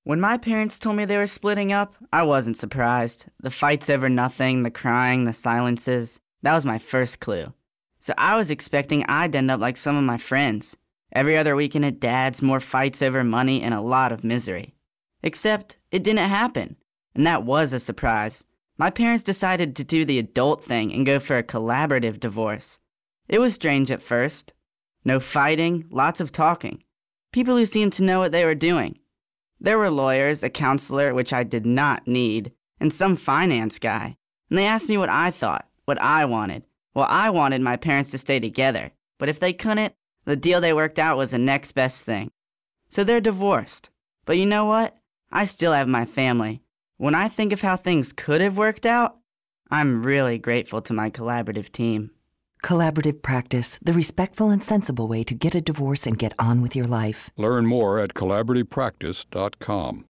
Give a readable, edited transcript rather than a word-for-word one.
When my parents told me they were splitting up, I wasn't surprised. The fights over nothing, the crying, the silences, that was my first clue. So I was expecting I'd end up like some of my friends. Every other weekend at Dad's, more fights over money and a lot of misery. Except it didn't happen, and that was a surprise. My parents decided to do the adult thing and go for a collaborative divorce. It was strange at first. No fighting, lots of talking. People who seemed to know what they were doing. There were lawyers, a counselor, which I did not need, and some finance guy. And they asked me what I thought, what I wanted. Well, I wanted my parents to stay together, but if they couldn't, the deal they worked out was the next best thing. So they're divorced. But you know what? I still have my family. When I think of how things could have worked out, I'm really grateful to my collaborative team. Collaborative practice, the respectful and sensible way to get a divorce and get on with your life. Learn more at collaborativepractice.com.